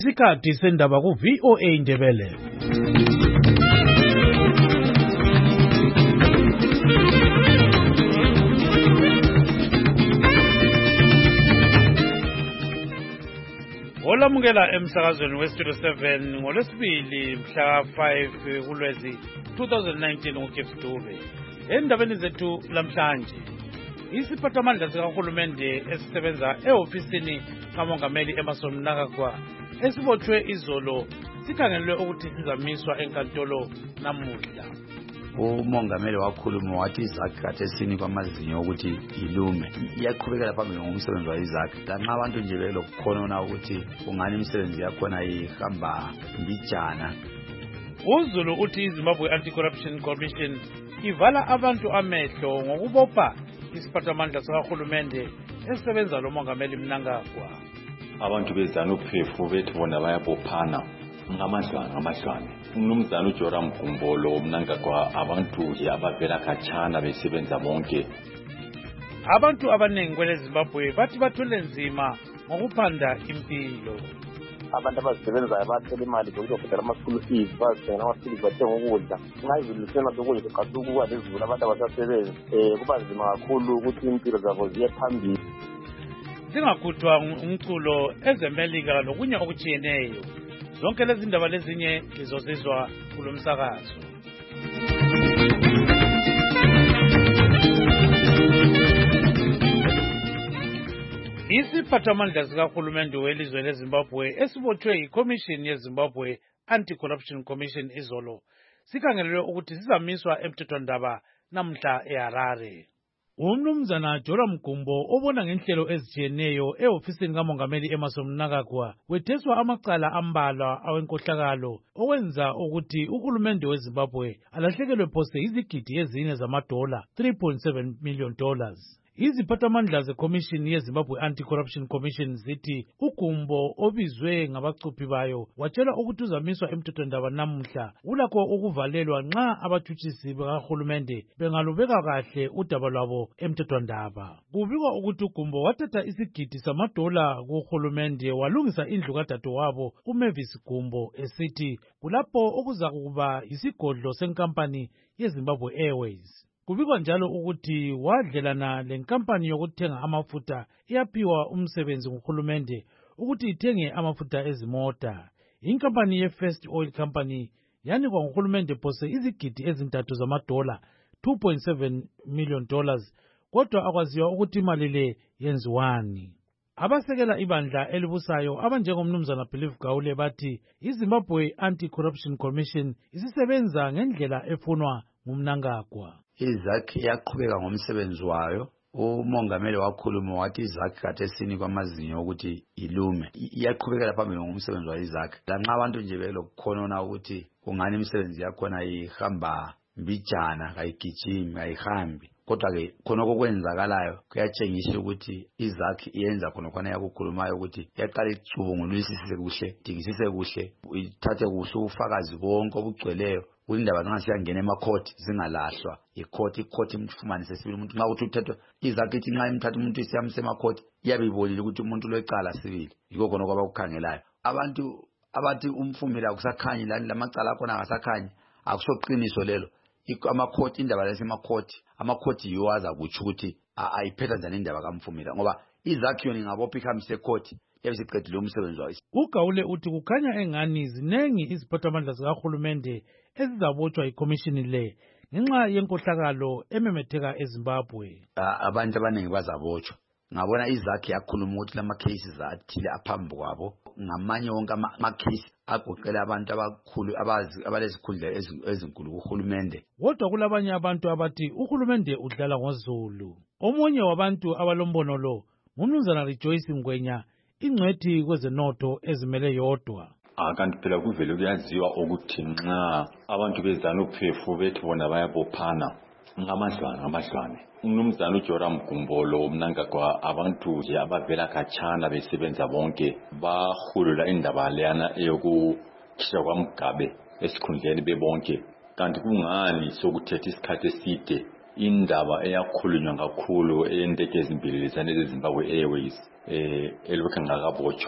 Isikhathi sendaba ku VOA Indebele. Olamukela emsakazweni weStudio 7 ngolwesibili mhla 5 kuLwezi 2019 ngoGibbs Dube. Endabeni zethu lamhlanje, isiphathamandla sikahulumende esisebenza ehofisini kamongameli Emmerson Mnangagwa esibotshwe izolo sikhangelwe ukuthi sizamiswa enkantolo namuhla. Umongameli wakhuluma wathi izakhi kathesini kwamazinyo ukuthi ilume iyaqhubekela phambili ngomsebenzi wayizakhi lanxa abantu nje belokukhona ukuthi ungani imisebenzi yakhona ihamba mbijana. uZulu uthi iZimbabwe Anti-Corruption Commission ivala abantu amehlo ngokubopha isiphathamandla sikahulumende esisebenza lomongameli Mnangagwa. Abantu beZANU-PF bethi bona bayabophana ngamahlwane. Umnumzana uJoram Gumbolo Mnangagwa abantu nje abavela khatshana besebenza bonke. Abantu abanengi kweleZimbabwe bathi bathule nzima ngokuphanda impilo. Abantu abasebenzayo bathela imali zokubhadala ama-school fees, bazithenga amaphilisi, bathenga ukudla. Nxa izulu lisena sokudla siqala ukuba lezulu abantu abasasebenzi kuba nzima kakhulu ukuthi impilo zabo ziye phambili. Zingakhuthwa umculo ezemelika lokunye okutshiyeneyo. Zonke lezi ndaba lezinye lizozizwa kulo msakazo. Isiphathamandla sikahulumende welizwe leZimbabwe esibotshwe yiCommission yeZimbabwe Anti-Corruption Commission izolo sikhangelelwe ukuthi sizamiswa emthethwandaba namhla eHarare. Umnumzana Joram Gumbo obona ngenhlelo ezitshiyeneyo ehofisini kamongameli Emmerson Mnangagwa wetheswa amacala ambalwa awenkohlakalo owenza ukuthi uhulumende weZimbabwe alahlekelwe phose izigidi ezine zamadola $3.7 million. Iziphathamandla zeCommission yeZimbabwe Anti-Corruption Commission zithi uGumbo obizwe ngabacuphi bayo watshela ukuthi uzamiswa emthethwandaba namuhla ulakho ukuvalelwa nxa abatshutshisi bakahulumende bengalubeka kahle udaba lwabo emthethwandaba. Kubikwa ukuthi uGumbo wathatha isigidi samadola kuhulumende walungisa indlu kadadewabo uMavis Gumbo esithi kulapho okuzakuba yisigodlo senkampani yeZimbabwe Airways. Kubikwa njalo ukuthi wadlelana lenkampani yokuthenga amafutha iyaphiwa umsebenzi nguhulumende ukuthi ithenge amafutha ezimota. Inkampani yeFirst Oil Company yanikwa nguhulumende phose izigidi ezintathu zamadola $2.7 million, kodwa akwaziwa ukuthi imali le yenziwani. Abasekela ibandla elibusayo abanjengomnumzana Believe Gawule bathi iZimbabwe Anti-Corruption Commission isisebenza ngendlela efunwa nguMnangagwa. Izakhi yaqhubeka ngomsebenzi wayo. Umongameli wakhuluma wathi izakhi kathesini kwamazinyo ukuthi ilume iyaqhubekela phambili ngomsebenzi wayizakhi lanxa abantu nje belokukhona ukuthi ungani imisebenzi yakhona ihamba mbijana kayigijimi kayihambi. Kodwa-ke khonokho kwenzakalayo kuyatshengisa ukuthi izakhi iyenza khona yakukhulumayo ukuthi yaqala icubungulisise kuhle, dingisise kuhle, ithathe kuhle ubufakazi bonke obugcweleyo indaba zingasiya emakhoti zingalahlwa ikhothi imfumanise sibili umuntu nxa uthi uthethwe izakhi ithi nxa imthatha umuntu isiyamsa emakhoti iyabibolile ukuthi umuntu lwecala sibili. Yikho khona kwabakukhangelayo abantu abathi umfumela akusakhanyi lamacala akhona akasakhanyi akusoqiniso lelo. Amakhoti indaba amakhoti yiwo azakutsho ukuthi ayiphetha njani indaba kaMfumela ngoba izakhi yona ingabopha ikhambise ekhoti yabisiqedile umsebenzi wayo. uGawule uthi kukhanya engani zinengi iziphathamandla zikahulumende ezizabotshwa yiCommission le ngenxa yenkohlakalo ememetheka eZimbabwe. Abantu abaningi bazabotshwa. Ngabona izakhi yakhuluma ukuthi lama cases athile aphambi kwabo ngamanye wonke ama-case agoqela abantu abakhulu abalezikhundla ezinkulu kuhulumende. Kodwa kulabanye abantu abathi uhulumende udlala ngoZulu. Omunye wabantu abalombono lo ngumnumzana Rejoice Ngwenya, ingcwethi kwezenotho ezimele yodwa. Kanti phela kuvele kuyaziwa ukuthi nxa abantu beZANU-PF bethi bona bayabophana ngamahlwane. Umnumzana uJoram Gumbolo Mnangagwa abantu nje abavela khatshana besebenza bonke bahulula indaba leyana eyokukhishwa kwaMgabe esikhundleni bebonke. Kanti kungani sokuthetha isikhathi eside indaba eyakhulunywa kakhulu eyendeke ezimbili lezane zeZimbabwe Airways elokhu ngakabotshwa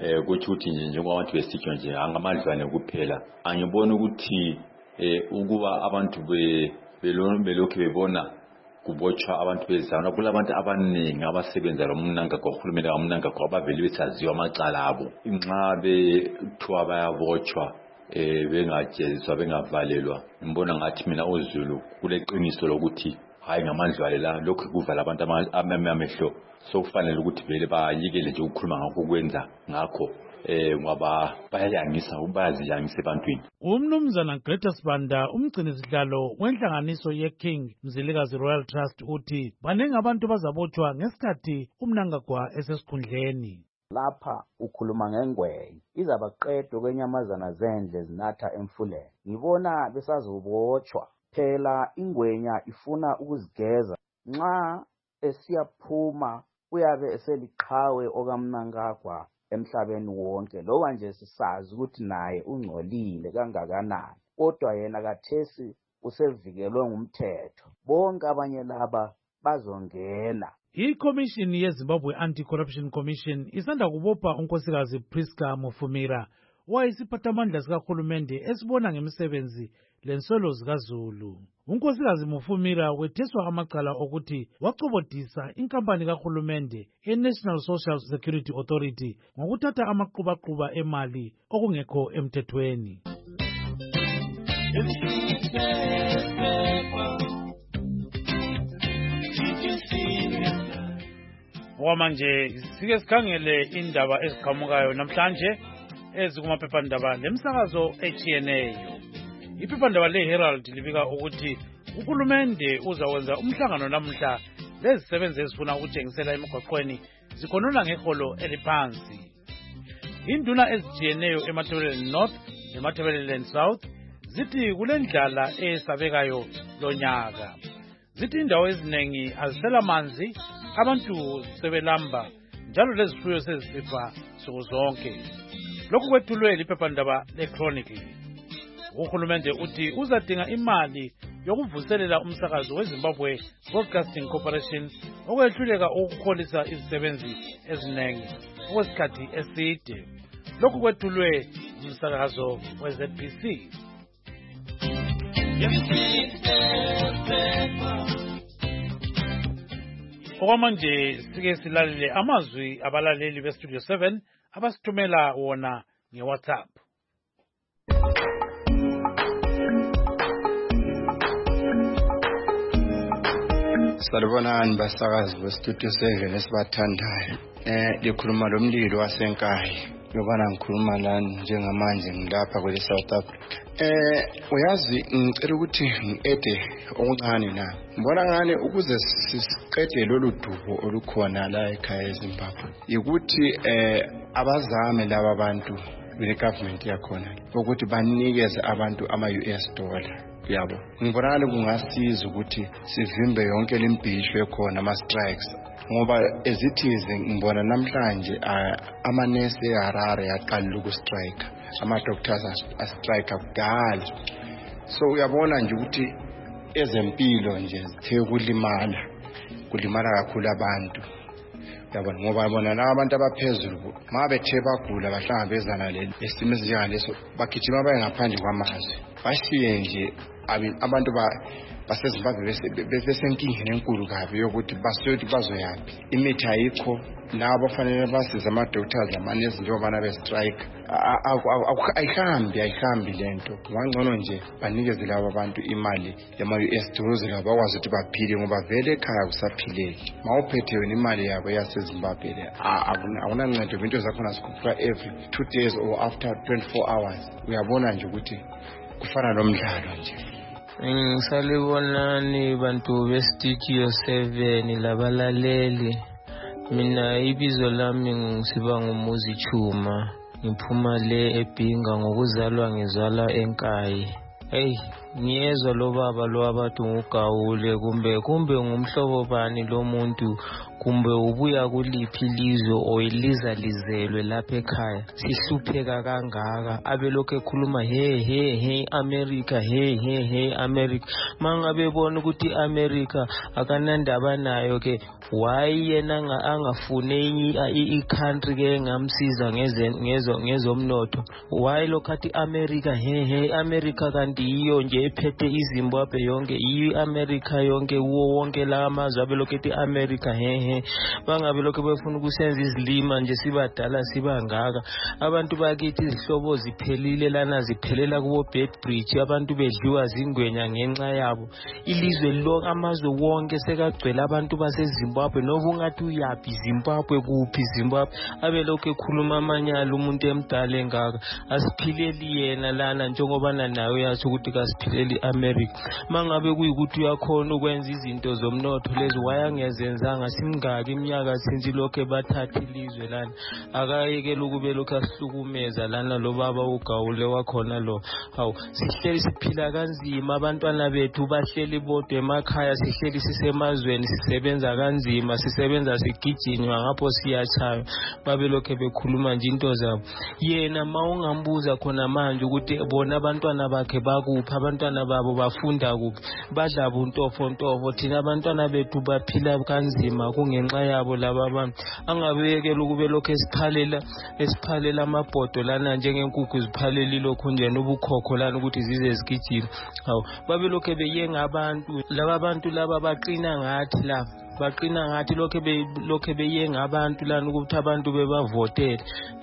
kuthi ukuthi nje njengoba abantu besitsho nje angamadlwane kuphela angibona ukuthi ukuba abantu belokhu bebona kubotshwa abantu bezana kulabantu abaningi abasebenza lo mnanga kohulumeni kamnanga kwabavele besaziwa amacala abo nxa bethiwa bayabotshwa bengajeziswa bengavalelwa ngibona ngathi mina uZulu kuleqiniso lokuthi hayi ngamandlwane la lokhu kuvala abantu amehlo sokufanele ukuthi vele bayikele nje ukukhuluma ngakho kwenza ngakho ngoba bayayangisa ebantwini. Umnumzana Greta Sibanda umgcini sihlalo wenhlanganiso ye-King Mzilikazi Royal Trust uthi baningi abantu bazabotshwa ngesikhathi umnangagwa esesikhundleni. Lapha ukhuluma ngengwenya izabaqedwe kwenyamazana zendle zinatha emfuleni. Ngibona besazobotshwa phela ingwenya ifuna ukuzigeza nxa esiyaphuma uyabe eseliqhawe okamnangagwa emhlabeni wonke loba nje sisazi ukuthi naye ungcolile kangakanani kodwa yena kathesi usevikelwe ngumthetho bonke abanye laba bazongena. I-Commission yeZimbabwe Anti-Corruption Commission isanda kubopha unkosikazi Priska Mufumira owayisiphathamandla sikahulumende esibona ngemisebenzi lenswelo zikaZulu. Unkosikazi Mufumira wetheswa amacala okuthi wacobodisa inkampani kahulumende e-National Social Security Authority ngokuthatha amaqhubaquba emali okungekho emthethweni. Okwamanje sike sikhangele indaba eziqhamukayo namhlanje ezikumaphephandaba lemsakazo etshiyeneyo. Iphephandaba le-Herald libika ukuthi uhulumende uzawenza umhlangano namuhla lezisebenzi ezifuna ukutshengisela emigwaqweni zikhonona ngeholo eliphansi. Induna ezitshiyeneyo eMatabeleland North neMatabeleland South zithi kulendlala esabekayo lonyaka. Zithi indawo eziningi azisela manzi, abantu sebelamba njalo lezifuyo sezifa sokuzonke. Lokhu kwethulwe liphephandaba le-Chronicle. Uhulumende uthi uzadinga imali yokuvuselela umsakazo weZimbabwe Broadcasting Corporation okwehluleka ukukholisa izisebenzi eziningi okwesikhathi eside. Lokhu kwethulwe umsakazo we-ZBC. Okwamanje sike silalele amazwi abalaleli beStudio 7 abasithumela wona ngeWhatsApp. Salibonani basakazi beStudio 7 esibathandayo. Likhuluma lomlilo wasenkayi. Yobana ngikhuluma lani njengamanje ngilapha kwele South Africa. Uyazi ngicela ukuthi ngiede okuncane na. Ngibona ngani ukuze siqede lolu dubo olukhona la ekhaya eZimbabwe. Ukuthi abazame laba abantu le government yakhona ukuthi banikeze abantu ama-US dollar. Yabo ngibona kungasiza ukuthi sivimbe yonke lemphisho ekhona ama-strikes ngoba ezithize ngibona namhlanje amanesi eHarare yaqala ukustrike ama-doctors astrike kudala. So uyabona nje ukuthi ezempilo nje zithe kulimala kakhulu abantu. Yabona ngoba bona laba abantu abaphezulu mabethe bagula bahlangabezana leli esimo esinjengaleso bagijima baye ngaphandle kwamazwe bashiye nje abantu baseZimbabwe besenkingeni enkulu kabi yokuthi basothi bazoyaphi imithi ayikho labo fanele basiza ama-doctors amanesi njengoba bestrike ayihambi lento ngcono nje banikeze labo abantu imali yama-US dollars labo bakwazi ukuthi baphile ngoba vele ekhaya kusaphileki mawuphethe wena imali yabo yaseZimbabwe le akunancedo into zakhona zikhuphuka every 2 days or after 24 hours uyabona nje ukuthi kufana nomdlalo nje. Salibonani bantu beStudio 7 labalaleli. Mina ibizo lami ngisiba nguMuzi Chuma. Ngiphuma le eBhinga ngokuzalwa ngizalwa enkayi. Hey, ngiyezwa lo baba lo abathi ngugawule kumbe ngumhlobo bani lo muntu kumbe ubuya kuliphi ilizwe oyilizalizelwe lapha ekhaya sihlupheka kangaka abelokhu ekhuluma he America he America mangabe bona ukuthi America akanandaba nayo ke why yena angafune i-country ke ngamsiza ngezomnotho why lokhathi America he America kanti iyo nje ephethe iZimbabwe yonke i-America yonke wonke la amazwe abelokhu ethi America he bangabe lokho befuna ukusenza izilima nje sibadala sibangaka abantu bakithi izihlobo ziphelile lana ziphelela kubo Bedbridge abantu bedliwa zingwenya ngenxa yabo ilizwe lonke amazwe wonke sekagcwele abantu baseZimbabwe noba ungathi uyaphi Zimbabwe kuphi Zimbabwe abelokhu ekhuluma amanyala umuntu emdala engaka asiphileli yena lana njengoba nayo yathi ukuthi kasiphileli America mangabe kuyikuthi uyakhona ukwenza izinto zomnotho lezi wayangezenzanga simngaki iminyaka sinzi lokho bathatha ilizwe lana akayekela ukube lokho asihlukumeza lana lo baba ugawule wakhona lo hawu sihleli siphila kanzima abantwana bethu bahleli bodwa emakhaya sihleli sisemazweni sisebenza kanzima sisebenza sigijinywa ngapho siyachaya babe lokho bekhuluma nje into zabo yena mawungambuza khona manje ukuthi bona abantwana bakhe bakuphi abantwana babo bafunda kuphi badla buntofo thina abantwana bethu baphila kanzima kungenxa yabo laba abantu angabeyekela ukube lokho esiphalela amabhodo lana njengenkukhu ziphalela lokho nje nobukhokho lana ukuthi zize zigijima hawu babe lokho beyenga abantu laba bantu laba baqina ngathi lokho beyenga abantu lana ukuthi abantu bebavotele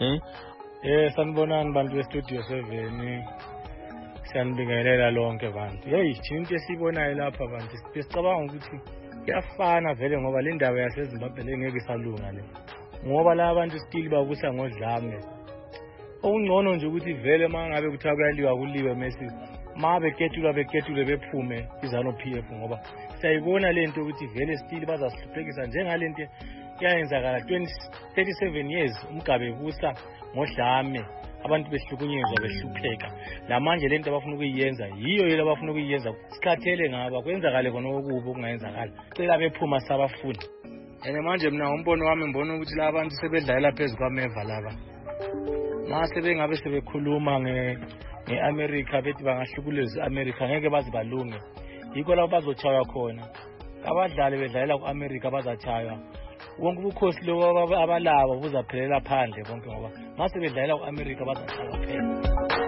sanibonani bantu bestudio 7 siyanibingelela lonke bantu into esibonayo lapha bantu sicabanga ukuthi kuyafana vele ngoba le ndaba yaseZimbabwe ngeke isalunga le ngoba la abantu still babusa ngodlame okungcono nje ukuthi vele mangabe kuthiwa kuyaliwa kuliwe mesi beketulwe bephume izanu PF ngoba siyayibona lento ukuthi vele still bazasihluphekisa njengalento yayenzakala 37 years umgabe ebusa ngodlame abantu behlukunyezwa behlupheka lamanje lento abafuna ukuyenza yiyo abafuna ukuyenza sikhathele ngaba kwenzakale khona okubo kungayenzakala cela bephuma sabafundi manje mina umbono wami mbona ukuthi la abantu sebedlalela phezulu kwameva laba mase bengabe sebekhuluma ngeAmerica bethi bangahlukuleza iAmerica ngeke bazi balunge yikho lapho bazotshaywa khona abadlali bedlalela kuAmerica bazatshaywa wonke ubukhosi lo abalabo buzaphelela phandle bonke ngoba mase bedlalela kuAmerica bazatshaywa phela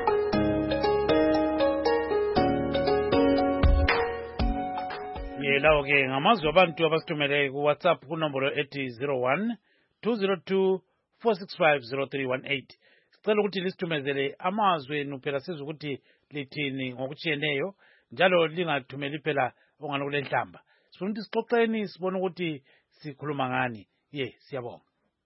lawo ke ngamazwi abantu abasithumele ku WhatsApp kunombolo ethi 01 202 465 0318 sicela ukuthi lisithumezele amazwi enu phela sizwe ukuthi lithini ngokutshiyeneyo njalo lingathumeli phela ongana kule nhlamba sifuna ukuthi sixoxeni sibone ukuthi sikhuluma ngani siyabonga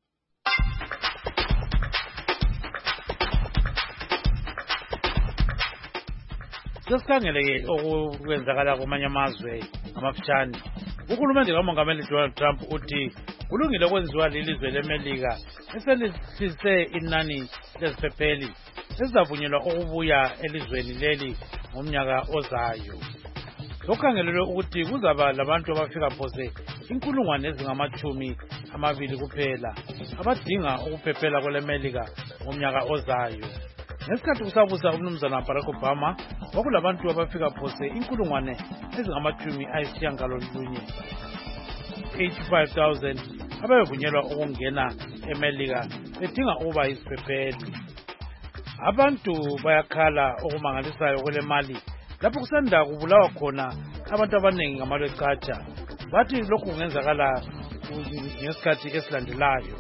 sesikhangele-ke okwenzakala kumanye amazwe amafishane uhulumende kamongameli Donald Trump uthi kulungile okwenziwa lilizwe leMelika eselihlise inani leziphepheli ezizavunyelwa ukubuya elizweni leli ngomnyaka ozayo lokukhangelelwe ukuthi kuzaba labantu abafika phose 20,000 kuphela abadinga ukuphephela kweleMelika ngomnyaka ozayo ngesikhathi kusabusa umnumzana Barack Obama kwakulabantu abafika phose 85,000 ababevunyelwa ukungena eMelika bedinga ukuba yiziphepheli abantu bayakhala okumangalisayo kwele mali lapho kusanda kubulawa khona abantu abaningi ngamalwecatsha bathi lokhu kungenzakala ngesikhathi esilandelayo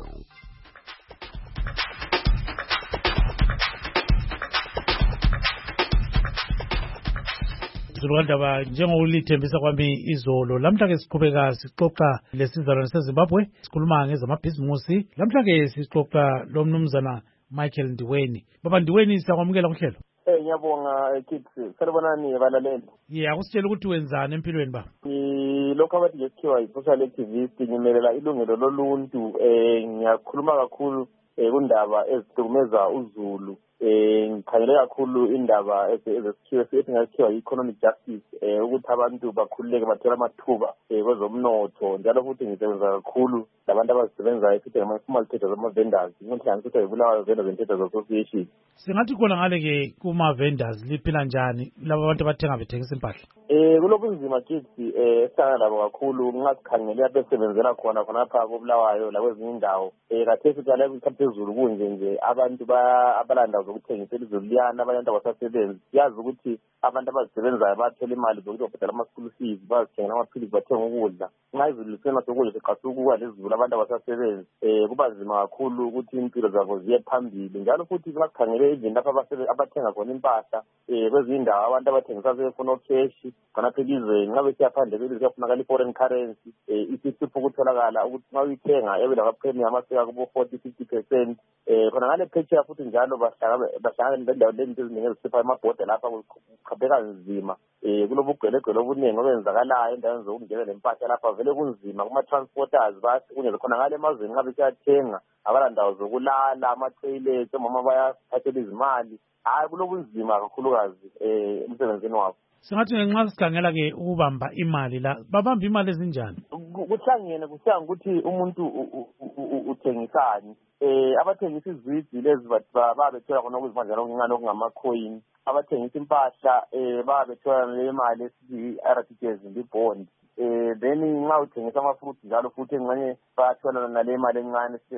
Zululandaba njengolithembisa kwami izolo lamhla-ke siqhubeka sixoxa lesizalwane seZimbabwe sikhuluma ngezamabhizimusi lamhla-ke sixoxa lo mnumzana Michael Ndiweni baba Ndiweni siyakwamukela kuhlelo ngiyabonga kids sanibonani balaleli akusitshela ukuthi wenzani empilweni ba lokho abathi ngesikhiwa yi-social activist ngimelela ilungelo loluntu ngiyakhuluma kakhulu kundaba ezihlukumeza uZulu sikhangele kakhulu indaba esingakuthiwa i-economic justice, ukuthi abantu bakhululeke bathole amathuba kwezomnotho, njalo futhi ngisebenza kakhulu labantu abazisebenzayo futhi ngama-small traders ama-vendors, inhlanganiso eBulawayo Vendors and Traders Association. Singathi khona ngale-ke kuma-vendors liphila njani laba abantu abathenga bethengisa impahla? Kulobunzima kithi esihlangana nabo kakhulu nxa sikhangele abesebenzela khonapha koBulawayo lakwezinye indawo. Khathesi kale phezulu kunje nje abantu abalanda zokuthengisa elizweni liyana, abantu abasasebenzi. Siyazi ukuthi abantu abazisebenzayo bathola imali zokuthi babhadala ama-school fees, bazithengela amaphilisi, bathenga ukudla. Nxa izulu lisena sokudla siqasuka lezulu abantu abasasebenzi, kuba nzima kakhulu ukuthi impilo zabo ziye phambili. Njalo futhi nxa sikhangele izinto lapha abathenga khona impahla, kwezinye indawo abantu abathengisa sebefuna okheshi khonapha elizweni. Nxa besiya phandle kwelizwe kuyafunakala i-foreign currency, isisipho ukutholakala ukuthi nxa uyithenga ebelama-premium aseka kubo 40-50%. Khona ngale phetsheya futhi njalo bahlangana nendawo lezinto eziningi ezisipha amabhoda lapha kuqhapheka nzima. Kulobugwelegwele obuningi obenzakalayo endaweni zokungena lempahla lapha, vele kunzima kuma-transporters bathi kunye khona ngale emazweni nxa besiyathenga abala ndawo zokulala, ama-toilet, omama bayathathela izimali. Hayi, kulobunzima kakhulukazi emsebenzini wabo. Singathi ngenxa sikhangela-ke ukubamba imali la, babamba imali ezinjani? Kuhlangene kusiya ngokuthi umuntu uthengisani. Abathengisa izwidi lezi babethola khona okuzimanjana okuncane okungama-coin. Abathengisa impahla babethola le mali esithi i-RTGs ndi-bond. Then nxa uthengisa ama-fruit njalo futhi engxenye bayathola nale mali encane esithi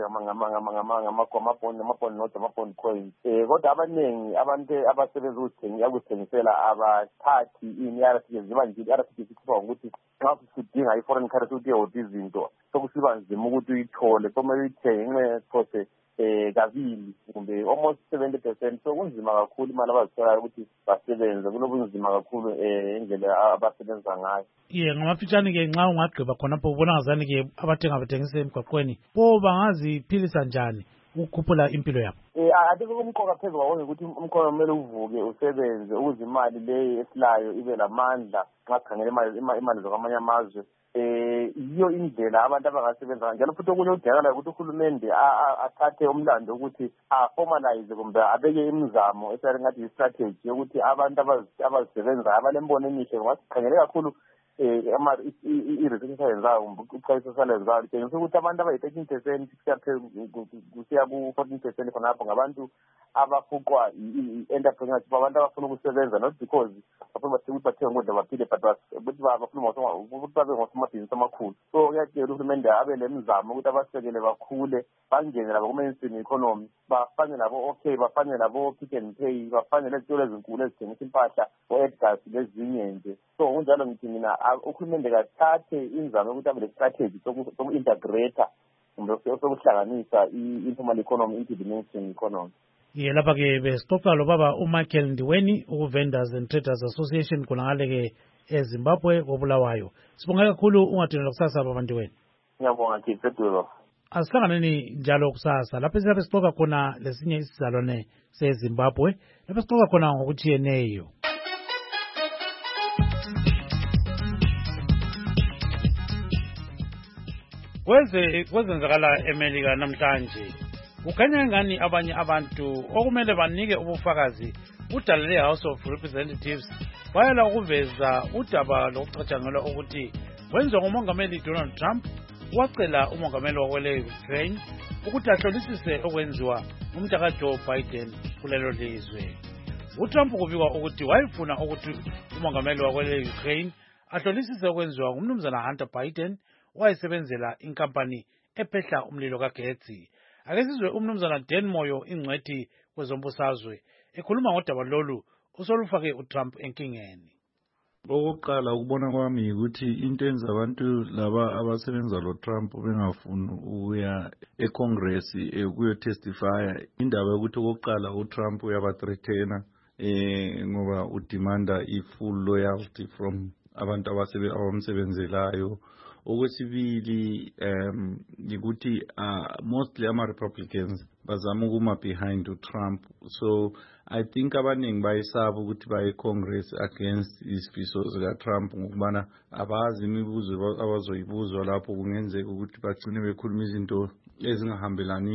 ngama-bond notes, ama-bond coins. Kodwa abaningi abantu abasebenza ukuzithengisela abathathi i-RTGs, ziba nje i-RTGs ikhipha ngokuthi nxa usidinga i-foreign currency ukuthi uyehota izinto sokusiba nzima ukuthi uyithole, somele uyithenge phose kabili kumbe almost 70%. So kunzima kakhulu imali abazitholayo ukuthi basebenze, kunobunzima kakhulu indlela abasebenza ngayo. Ngamafitshane-ke nxa ungagqiba khonapho ubona ngazani-ke abathengisa emgwaqweni bo bangaziphilisa njani ukukhuphula impilo yabo? Athi kumqoka phezulu kwakho ukuthi umkhono kumele uvuke usebenze ukuze imali leyo esilayo ibe lamandla nxa sikhangela imali zokwamanye amazwe. Yiyo indlela abantu abangasebenza njalo futhi okunye udingakalayo ukuthi uhulumende athathe umlando ukuthi formalize kumbe abeke imizamo esingathi yi-strategy yokuthi abantu abazisebenzayo abalembono emihle. Ngoba sikhangele kakhulu i-research sayenzayo kumbe uqhayiso salenzayo litshengisa ukuthi abantu abayi-13% kusiya ku-14% khonapho ngabantu abafuqwa i-entrepreneurship, abantu abafuna ukusebenza, not because bafuna ukuthi bathenge ukudla baphile, but bafuna ukuthi babe ngosomabhizinisi amakhulu. So kuyadingeka uhulumende abe lemizamo ukuthi abasekele bakhule, bangene labo ku-mainstream economy, bafane labo bafane labo Pick n Pay, bafane lezitolo ezinkulu ezithengisa impahla, o-Edgars lezinye nje. So kunjalo ngithi mina uhulumende kathathe imizamo yokuthi abe le-strategy soku-integrata kumbe sokuhlanganisa i-informal economy into the mainstream economy. Lapha-ke besixoxa lobaba uMichael Ndiweni, uku-Vendors and Traders Association khonangale-ke eZimbabwe koBulawayo. Sibonga kakhulu ungadinela kusasa baba Ndiweni. Ngiyabonga Khethulo. Asihlanganeni njalo kusasa lapho siyabe sixoxa khona lesinye isizalwane seZimbabwe lapho sixoxa khona ngokutshiyeneyo. Kwezenzakala eMelika namhlanje kukhanya ngani abanye abantu okumele banike ubufakazi udala le-House of Representatives bayala ukuveza udaba lokucatshangelwa ukuthi wenziwa ngumongameli Donald Trump wacela umongameli wakwele-Ukraine ukuthi ahlolisise okwenziwa ngumntaka Joe Biden kulelo lizwe. uTrump kubikwa ukuthi wayefuna ukuthi umongameli wakwele-Ukraine ahlolisise okwenziwa ngumnumzana Hunter Biden wayesebenzela inkampani ephehla umlilo kagetsi. Ake sizwe umnumzana Dan Moyo ingcwethi kwezombusazwe ekhuluma ngodaba lolu usolufake uTrump enkingeni. Okokuqala ukubona kwami ukuthi into enza abantu laba abasebenza lo Trump bengafuni ukuya eCongress ukuyotestifya indaba yokuthi okokuqala uTrump uyabathreatena ngoba udemanda i-full loyalty from abantu abamsebenzelayo. Okwesibili ukuthi mostly ama-Republicans bazama ukuma behind Trump, so I think abaningi bayesaba ukuthi baye eCongress against izifiso zika-Trump ngokubana abazi imibuzo abazoyibuzwa lapho kungenzeka ukuthi bagcine bekhuluma izinto ezingahambelani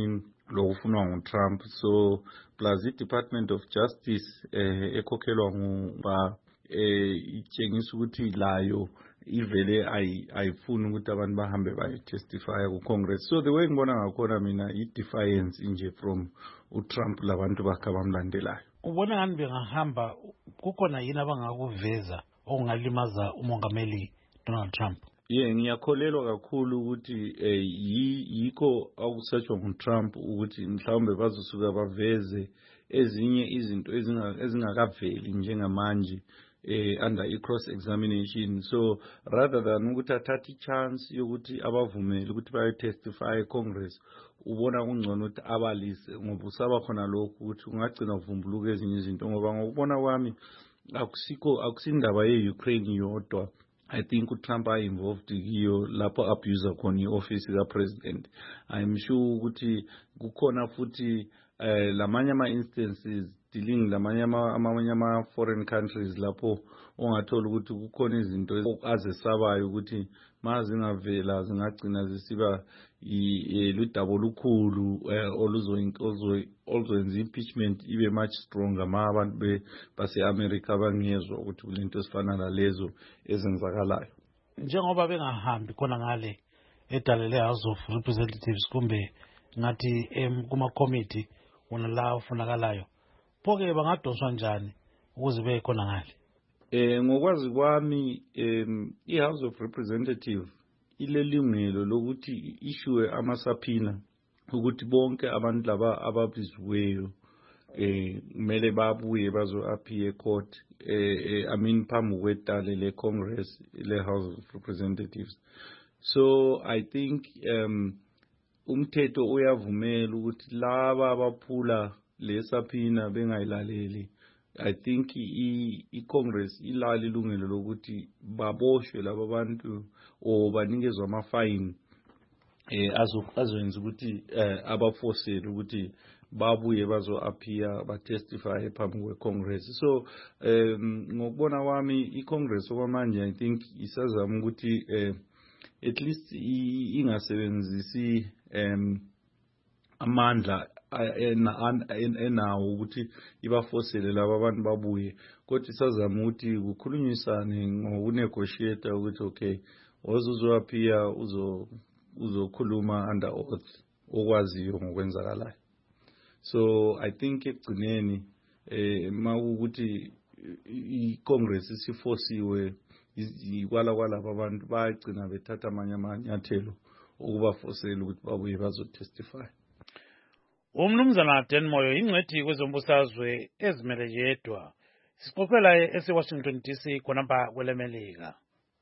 lokufunwa nguTrump. So plus i-Department of Justice ekhokhelwa nguba itshengisa ukuthi layo ivele ayifuni ukuthi abantu bahambe baye-testify ku-Congress. So the way ngibona ngakhona mina i-defiance nje from uTrump labantu bakhe abamlandelayo. Ubona ngani bengahamba kukhona yini abangakuveza okungalimaza umongameli Donald Trump? Ngiyakholelwa kakhulu ukuthi yikho akusetshwa nguTrump ukuthi mhlawumbe bazosuka baveze ezinye izinto ezingakaveli njengamanje under i-cross examination. So rather than ukuthi athathe i-chance yokuthi abavumele ukuthi baye-testify e-Congress, ubona kungcono ukuthi abalise ngoba usaba khona lokhu ukuthi ungagcina kuvumbuluka ezinye izinto, ngoba ngokubona kwami akusindaba ye-Ukraine yodwa. I think uTrump involved kiyo lapho abuse khona i-office ka-president. I'm sure ukuthi kukhona futhi lamanye ama-instances dealing lamanye ama-foreign countries lapho ongathola ukuthi kukhona izinto azesabayo ukuthi mazingavela zingagcina zisiba ludaba olukhulu oluzoyenza impeachment ibe much stronger ma abantu base-America bangezwa ukuthi kulento esifana nalezo ezenzakalayo. Njengoba bengahambi khona ngale edale le-House of Representatives kumbe ngathi kuma-committee wona la ufunakalayo, phoke bangadonswa njani ukuze beye khona ngale? Ngokwazi kwami i-House of Representatives ilelungelo lokuthi issue amasapina ukuthi bonke abantu laba ababiziweyo kumele babuye bazo-appear court phambi kwedale le-Congress le-House of Representatives. So I think umthetho uyavumela ukuthi laba abaphula lesapina bengayilaleli, I think i-Congress ilali ilungelo lokuthi baboshwe laba bantu or banikezwe ama-fine azoyenza ukuthi abafosele ukuthi babuye bazo-appear batestify phambi kwe-Congress. So ngokubona kwami i-Congress okwamanje I think isazama ukuthi at least ingasebenzisi amandla enawo ukuthi ibafosele laba abantu babuye, kodwa isazama ukuthi kukhulunyisane ngokunegotiate ukuthi okay ozoappear uzokhuluma under oath okwaziyo ngokwenzakalayo. So I think ekugcineni mawukuthi i-Congress isifosiwe kwalaba abantu bayagcina bethatha amanye amanyathelo ukubafosela ukuthi babuye bazotestify. Umnumzana Dan Moyo ingcwethi kwezombusazwe ezimele yedwa. Sixoxela ese-Washington DC khonapha kwelemelika.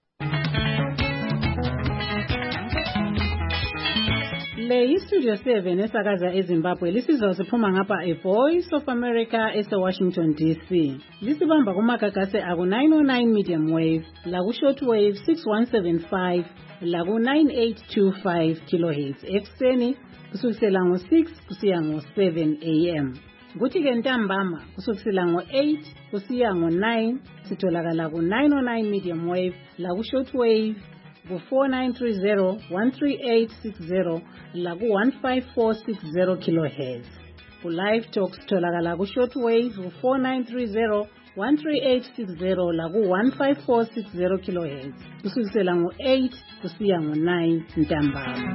Le iStudio 7 esakaza eZimbabwe lisizwa siphuma ngapha eVoice of America ese-Washington DC. Lisibamba kumagagase aku-909 medium wave, laku-shortwave 6175, laku-9825 kilohertz ekuseni kusukisela ngo-6 kusiya ngo-7 a.m. Kuthi-ke ntambama kusukisela ngo-8 kusiya ngo-9 sitholakala ku-909 medium wave, laku-shortwave ku-4930 13860 laku-15460 kilohertz. Ku-live talk sitholakala ku-shortwave ku-4930 13860 laku-15460 kilohertz kusukisela ngo-8 kusiya ngo-9 ntambama.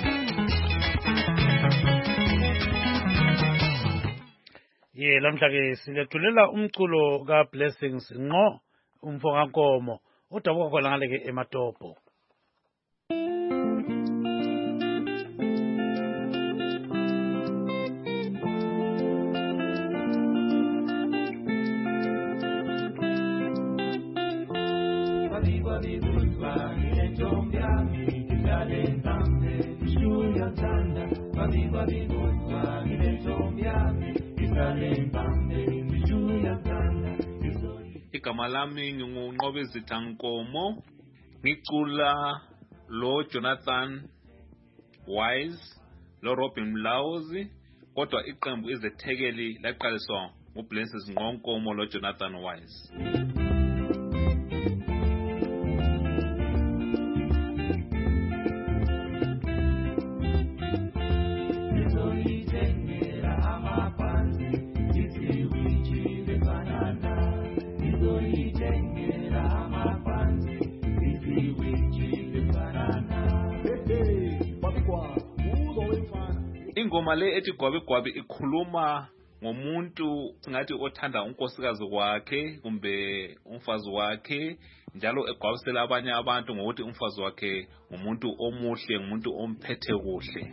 Lamhla-ke silethulela umculo ka-Blessings ngqo umfokankomo udabuka khona ngale-ke eMatopo. Igama lami nginguNqobezitha Nkomo, ngicula lo Jonathan Wise, lo Robin Mlauzi, kodwa iqembu izethekeli laqaliswa nguBlessings Nkomo lo Jonathan Wise. It's only ingoma le ethi Gwabi Gwabi ikhuluma ngomuntu ngathi othanda unkosikazi wakhe kumbe umfazi wakhe njalo egwabisela abanye abantu ngokuthi umfazi wakhe umuntu omuhle umuntu omphethe kuhle.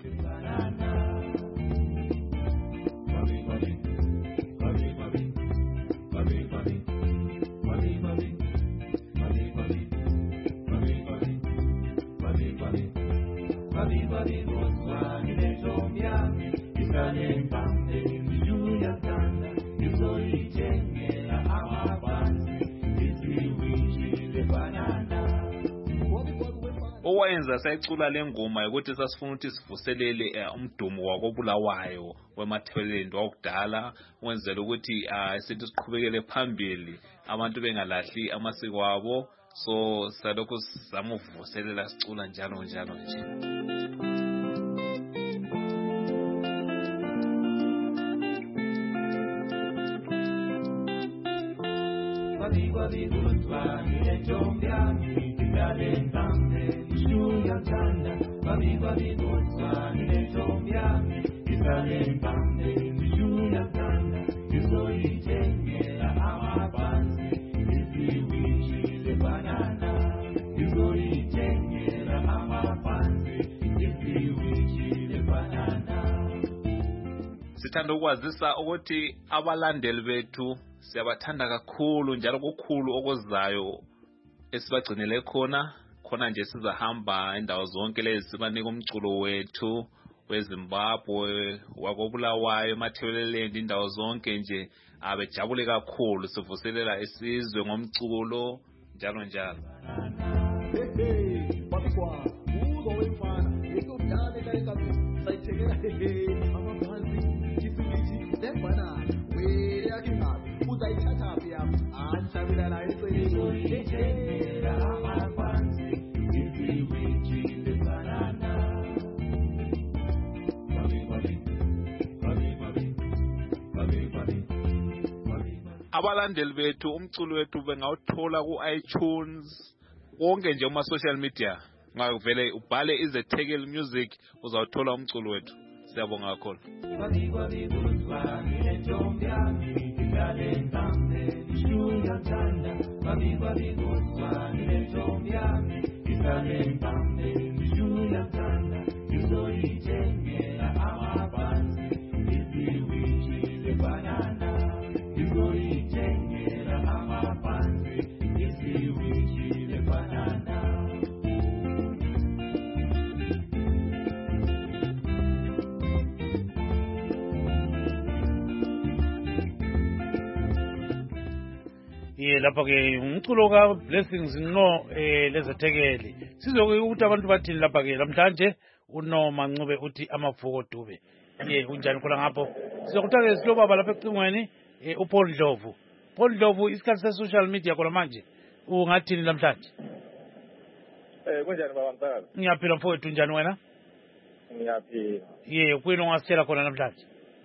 Owayenza sayicula lengoma ukuthi sasifuna ukuthi sivuselele umdumo wakobulawayo weMathebeleni wakudala wenzela ukuthi sithi siqhubekele phambili abantu bengalahli amasiko abo, so salokho sizama ukuvuselela sicula njalo njalo nje. Sithanda ukwazisa ukuthi abalandeli bethu siyabathanda kakhulu njalo kukhulu okuzayo esibagcinele khona nje sizahamba indawo zonke lezi sibanika umculo wethu weZimbabwe wakobulawayo eMathebeleni indawo zonke nje abejabule kakhulu sivuselela isizwe ngomculo njalo njalo. Abalandeli bethu umculo wethu bengawuthola ku-iTunes wonke nje uma social media ngavele ubhale iZethekeli Music uzawuthola umculo wethu. Siyabonga kakhulu. Lapha ke umculo ka Blessings no leZethekeli sizoke ukuthi abantu bathini lapha ke namhlanje uNoma Ncube uthi amavuko Dube unjani khona ngapho sizokutha ke silobaba lapha ecingweni uPaul Dlovu. Paul Dlovu isikhathi se social media khona manje ungathini namhlanje? Kunjani baba Msakazi? Ngiyaphila mfowethu njani wena? Ngiyaphila. Kuyini ongasitshela khona namhlanje?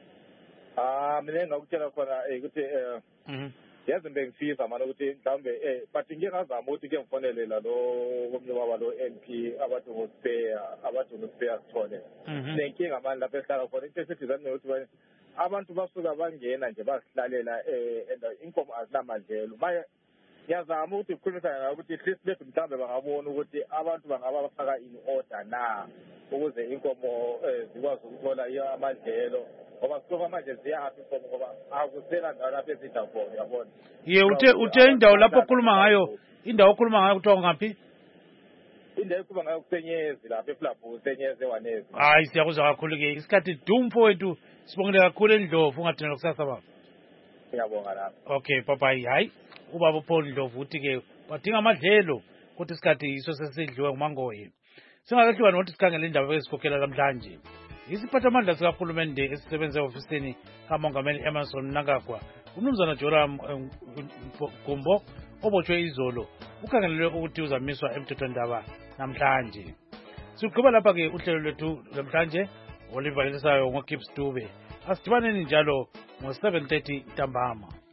Mina ngakutshela khona ukuthi yazi bengifisa mana ukuthi mhlambe but ngike ngazama ukuthi ke ngifonele la lo komnye baba lo MP abathi ngospeya sithole nenkinga manje lapha ehlala khona into esithizana ukuthi abantu basuka bangena nje basihlalela inkomo azinamadlelo manje ngiyazama ukuthi ukukhulumisana ukuthi at least bethu mhlambe bangabona ukuthi abantu bangaba bafaka in order na ukuze inkomo zikwazi ukuthola amadlelo ngoba sofa manje ziyaphi inkomo ngoba akusela ndawo lapha ezidla khona yabona. Uthe indawo lapho okhuluma ngayo kuthiwa ngaphi? Indawo ekhuluma ngayo kusenyezi lapha eFlabhu senyezi ewanezi. Hayi siyakuzwa kakhulu ke isikhathi dumfo wethu sibongile kakhulu eNdlovu ungathina kusasa baba. Ngiyabonga lapha. Okay papa hayi ubaba Paul Dlovu uthi ke badinga amadlelo ukuthi isikhathi iso sesidliwe nguMangoye. Singakehluka nokuthi sikhangele indaba esikhokhela namhlanje. Isiphathamandla sikahulumende esisebenza e-ofisini kaMongameli Emmerson Mnangagwa uMnumzana Joram Gumbo obotshwe izolo ukhangelelwe ukuthi uzamiswa emthethwandaba namhlanje. Sigqiba lapha ke uhlelo lwethu namhlanje olivalisayo ngoGibbs Dube. Asidibaneni njalo ngo 7:30 ntambama.